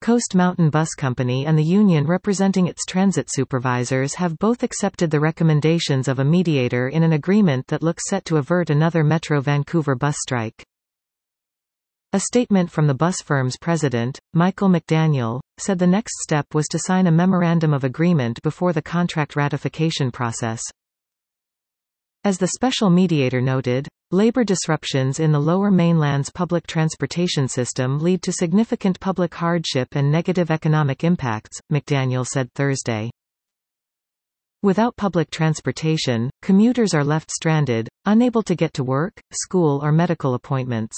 Coast Mountain Bus Company and the union representing its transit supervisors have both accepted the recommendations of a mediator in an agreement that looks set to avert another Metro Vancouver bus strike. A statement from the bus firm's president, Michael McDaniel, said the next step was to sign a memorandum of agreement before the contract ratification process. As the special mediator noted, labor disruptions in the Lower Mainland's public transportation system lead to significant public hardship and negative economic impacts, McDaniel said Thursday. Without public transportation, commuters are left stranded, unable to get to work, school or medical appointments.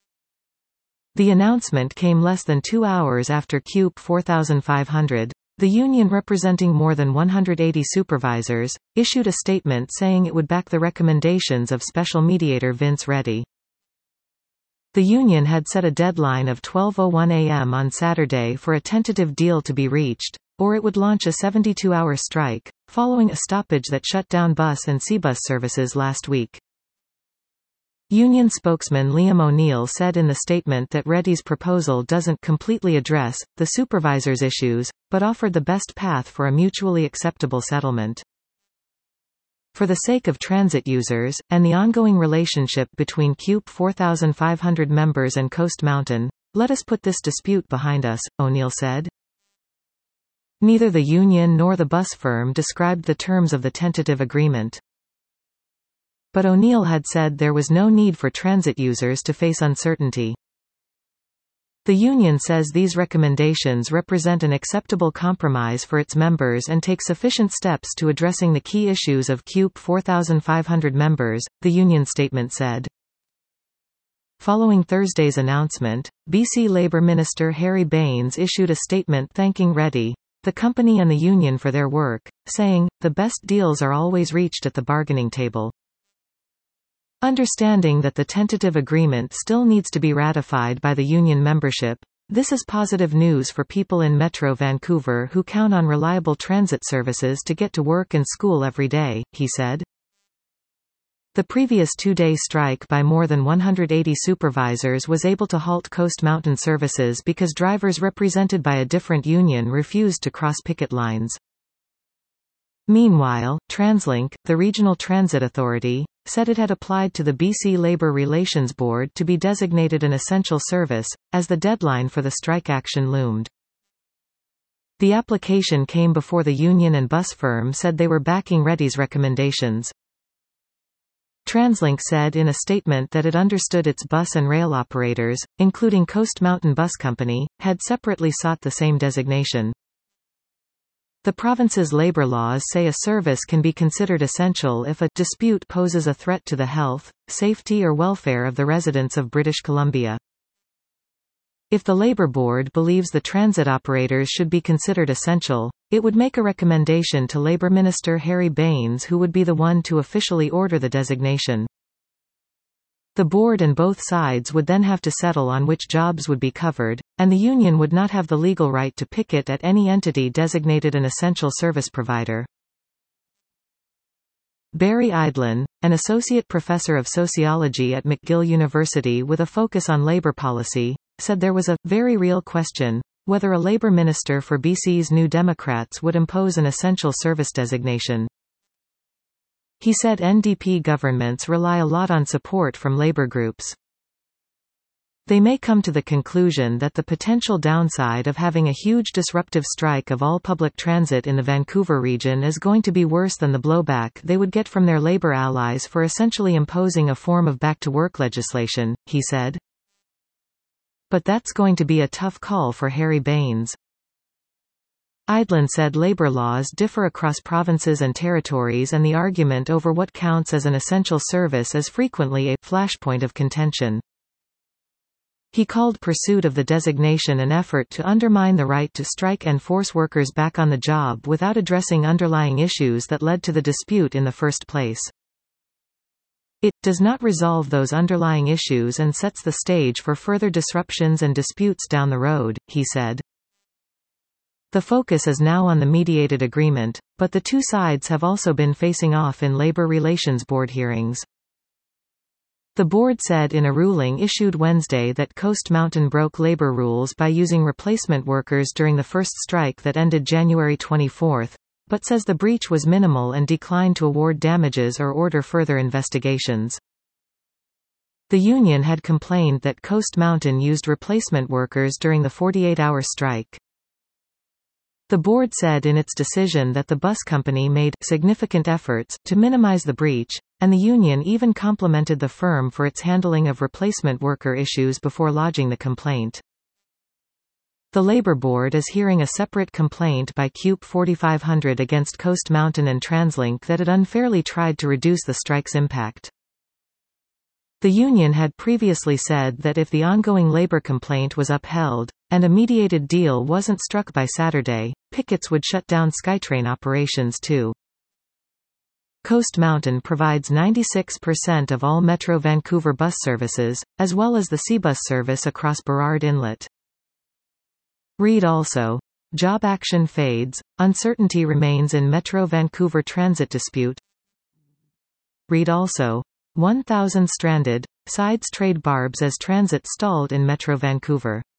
The announcement came less than 2 hours after CUPE 4500, the union representing more than 180 supervisors, issued a statement saying it would back the recommendations of special mediator Vince Reddy. The union had set a deadline of 12:01 a.m. on Saturday for a tentative deal to be reached, or it would launch a 72-hour strike, following a stoppage that shut down bus and C-bus services last week. Union spokesman Liam O'Neill said in the statement that Reddy's proposal doesn't completely address the supervisors' issues, but offered the best path for a mutually acceptable settlement. For the sake of transit users, and the ongoing relationship between CUPE 4500 members and Coast Mountain, let us put this dispute behind us, O'Neill said. Neither the union nor the bus firm described the terms of the tentative agreement. But O'Neill had said there was no need for transit users to face uncertainty. The union says these recommendations represent an acceptable compromise for its members and take sufficient steps to addressing the key issues of CUPE 4500 members, the union statement said. Following Thursday's announcement, BC Labour Minister Harry Bains issued a statement thanking Reddy, the company and the union for their work, saying, "The best deals are always reached at the bargaining table." Understanding that the tentative agreement still needs to be ratified by the union membership, this is positive news for people in Metro Vancouver who count on reliable transit services to get to work and school every day, he said. The previous 2-day strike by more than 180 supervisors was able to halt Coast Mountain services because drivers represented by a different union refused to cross picket lines. Meanwhile, TransLink, the regional transit authority, said it had applied to the BC Labour Relations Board to be designated an essential service, as the deadline for the strike action loomed. The application came before the union and bus firm said they were backing Reddy's recommendations. TransLink said in a statement that it understood its bus and rail operators, including Coast Mountain Bus Company, had separately sought the same designation. The province's labor laws say a service can be considered essential if a dispute poses a threat to the health, safety or welfare of the residents of British Columbia. If the Labour Board believes the transit operators should be considered essential, it would make a recommendation to Labour Minister Harry Bains, who would be the one to officially order the designation. The board and both sides would then have to settle on which jobs would be covered, and the union would not have the legal right to picket at any entity designated an essential service provider. Barry Eidlin, an associate professor of sociology at McGill University with a focus on labour policy, said there was a very real question whether a Labour minister for BC's New Democrats would impose an essential service designation. He said NDP governments rely a lot on support from labour groups. They may come to the conclusion that the potential downside of having a huge disruptive strike of all public transit in the Vancouver region is going to be worse than the blowback they would get from their labour allies for essentially imposing a form of back-to-work legislation, he said. But that's going to be a tough call for Harry Bains. Eidlin said labour laws differ across provinces and territories and the argument over what counts as an essential service is frequently a flashpoint of contention. He called pursuit of the designation an effort to undermine the right to strike and force workers back on the job without addressing underlying issues that led to the dispute in the first place. It does not resolve those underlying issues and sets the stage for further disruptions and disputes down the road, he said. The focus is now on the mediated agreement, but the two sides have also been facing off in Labour Relations Board hearings. The board said in a ruling issued Wednesday that Coast Mountain broke labor rules by using replacement workers during the first strike that ended January 24, but says the breach was minimal and declined to award damages or order further investigations. The union had complained that Coast Mountain used replacement workers during the 48-hour strike. The board said in its decision that the bus company made significant efforts to minimize the breach, and the union even complimented the firm for its handling of replacement worker issues before lodging the complaint. The Labor Board is hearing a separate complaint by CUPE 4500 against Coast Mountain and TransLink that it unfairly tried to reduce the strike's impact. The union had previously said that if the ongoing labor complaint was upheld, and a mediated deal wasn't struck by Saturday, pickets would shut down SkyTrain operations too. Coast Mountain provides 96% of all Metro Vancouver bus services, as well as the Seabus service across Burrard Inlet. Read also. Job action fades, uncertainty remains in Metro Vancouver transit dispute. Read also. 1,000 stranded, sides trade barbs as transit stalled in Metro Vancouver.